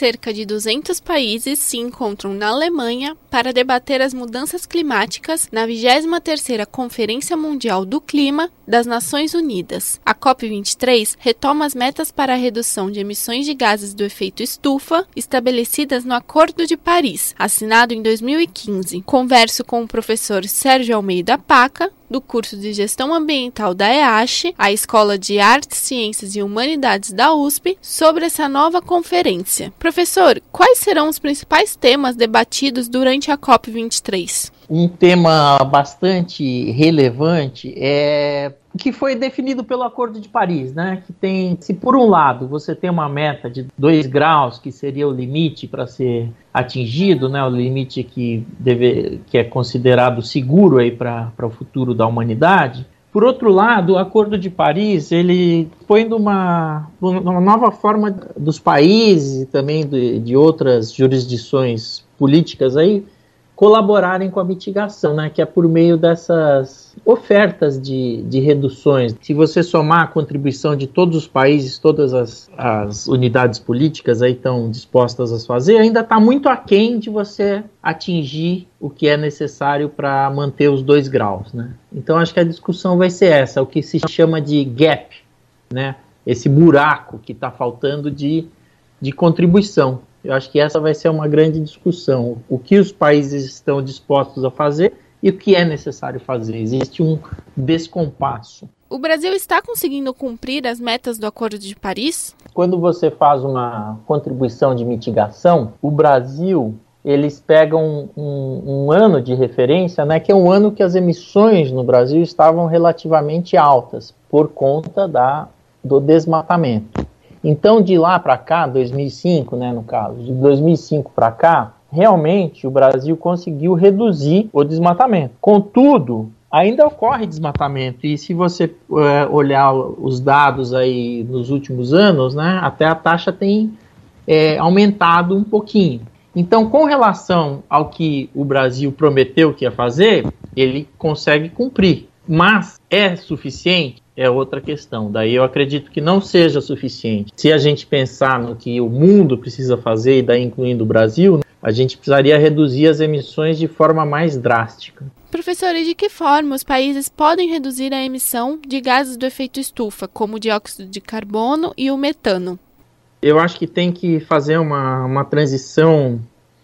cerca de 200 países se encontram na Alemanha para debater as mudanças climáticas na 23ª Conferência Mundial do Clima das Nações Unidas. A COP23 retoma as metas para a redução de emissões de gases do efeito estufa estabelecidas no Acordo de Paris, assinado em 2015. Converso com o professor Sérgio Almeida Paca, do curso de Gestão Ambiental da EASH, a Escola de Artes, Ciências e Humanidades da USP, sobre essa nova conferência. Professor, quais serão os principais temas debatidos durante a COP23? Um tema bastante relevante é o que foi definido pelo Acordo de Paris, né? Que tem, se por um lado você tem uma meta de 2 graus, que seria o limite para ser atingido, né? O limite que é considerado seguro aí para o futuro da humanidade. Por outro lado, o Acordo de Paris, ele põe uma nova forma dos países e também de outras jurisdições políticas aí colaborarem com a mitigação, né, que é por meio dessas ofertas de reduções. Se você somar a contribuição de todos os países, todas as unidades políticas aí estão dispostas a fazer, ainda está muito aquém de você atingir o que é necessário para manter os 2 graus. Né? Então acho que a discussão vai ser essa, o que se chama de gap, né? Esse buraco que está faltando de contribuição. Eu acho que essa vai ser uma grande discussão. O que os países estão dispostos a fazer e o que é necessário fazer. Existe um descompasso. O Brasil está conseguindo cumprir as metas do Acordo de Paris? Quando você faz uma contribuição de mitigação, o Brasil, eles pegam um ano de referência, né, que é um ano que as emissões no Brasil estavam relativamente altas por conta do desmatamento. Então, de lá para cá, 2005, né, no caso, de 2005 para cá, realmente o Brasil conseguiu reduzir o desmatamento. Contudo, ainda ocorre desmatamento e se você olhar os dados aí nos últimos anos, né, até a taxa tem aumentado um pouquinho. Então, com relação ao que o Brasil prometeu que ia fazer, ele consegue cumprir. Mas é suficiente? É outra questão. Daí eu acredito que não seja suficiente. Se a gente pensar no que o mundo precisa fazer, e daí incluindo o Brasil, a gente precisaria reduzir as emissões de forma mais drástica. Professor, e de que forma os países podem reduzir a emissão de gases do efeito estufa, como o dióxido de carbono e o metano? Eu acho que tem que fazer uma transição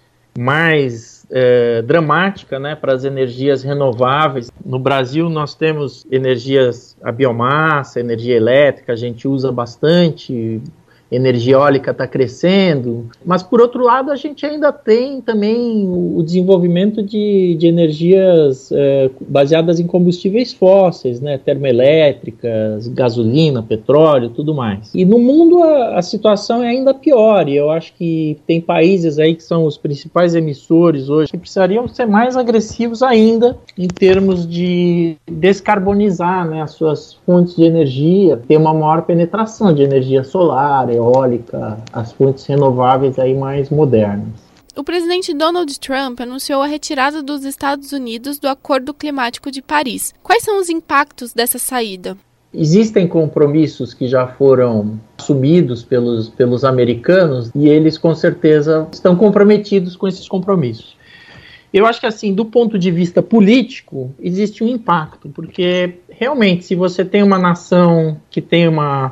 mais dramática, né, para as energias renováveis. No Brasil nós temos energias, a biomassa, energia elétrica, a gente usa bastante, energia eólica está crescendo, mas por outro lado a gente ainda tem também o desenvolvimento de energias baseadas em combustíveis fósseis, né, termoelétricas, gasolina, petróleo, tudo mais. E no mundo a situação é ainda pior, e eu acho que tem países aí que são os principais emissores hoje que precisariam ser mais agressivos ainda em termos de descarbonizar, né, as suas fontes de energia, ter uma maior penetração de energia solar, eólica, as fontes renováveis aí mais modernas. O presidente Donald Trump anunciou a retirada dos Estados Unidos do Acordo Climático de Paris. Quais são os impactos dessa saída? Existem compromissos que já foram assumidos pelos americanos e eles com certeza estão comprometidos com esses compromissos. Eu acho que assim, do ponto de vista político, existe um impacto, porque realmente se você tem uma nação que tem uma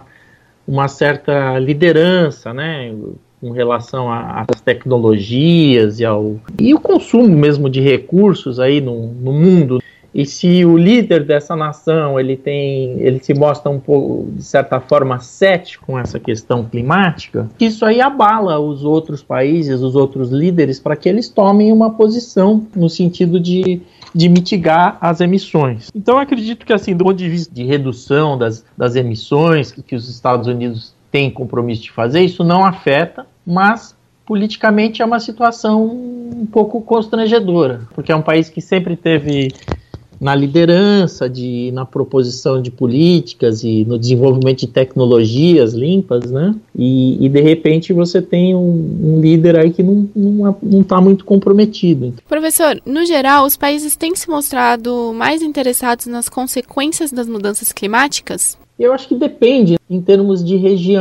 certa liderança, né, com relação às tecnologias e o consumo mesmo de recursos aí no mundo. E se o líder dessa nação ele se mostra um pouco, de certa forma, cético com essa questão climática, isso aí abala os outros países, os outros líderes, para que eles tomem uma posição no sentido de mitigar as emissões. Então eu acredito que assim, do ponto de vista de redução das emissões que os Estados Unidos têm compromisso de fazer, isso não afeta, mas politicamente é uma situação um pouco constrangedora, porque é um país que sempre teve na liderança, na proposição de políticas e no desenvolvimento de tecnologias limpas, né? E de repente você tem um líder aí que não está muito comprometido. Professor, no geral, os países têm se mostrado mais interessados nas consequências das mudanças climáticas? Eu acho que depende em termos de região.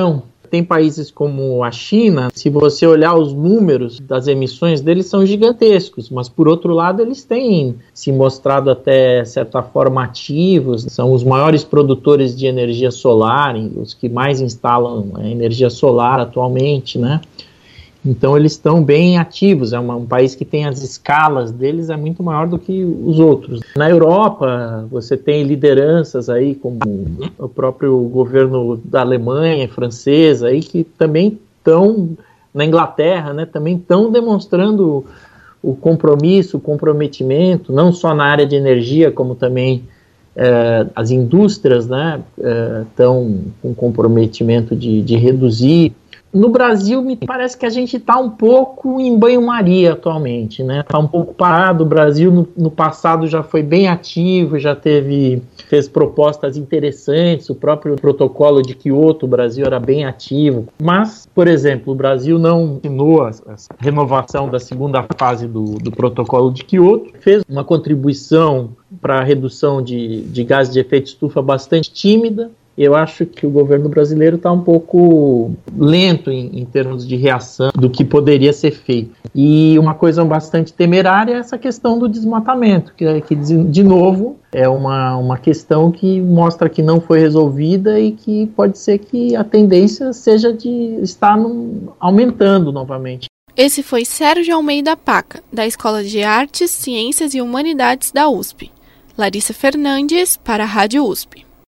Tem países como a China, se você olhar os números das emissões deles são gigantescos, mas por outro lado eles têm se mostrado até certa forma ativos, são os maiores produtores de energia solar, os que mais instalam a energia solar atualmente, né? Então eles estão bem ativos, é um país que tem as escalas deles é muito maior do que os outros. Na Europa você tem lideranças aí como o próprio governo da Alemanha, francesa, aí, que também estão, na Inglaterra, né, também estão demonstrando o compromisso, o comprometimento, não só na área de energia, como também as indústrias, né, estão com comprometimento de reduzir. No Brasil, me parece que a gente está um pouco em banho-maria atualmente, né? Está um pouco parado. O Brasil, no passado, já foi bem ativo, já fez propostas interessantes. O próprio protocolo de Kyoto, o Brasil era bem ativo. Mas, por exemplo, o Brasil não assinou a renovação da segunda fase do protocolo de Kyoto, fez uma contribuição para a redução de gases de efeito estufa bastante tímida. Eu acho que o governo brasileiro está um pouco lento em termos de reação do que poderia ser feito. E uma coisa bastante temerária é essa questão do desmatamento, que de novo, é uma questão que mostra que não foi resolvida e que pode ser que a tendência seja de estar aumentando novamente. Esse foi Sérgio Almeida Paca, da Escola de Artes, Ciências e Humanidades da USP. Larissa Fernandes, para a Rádio USP.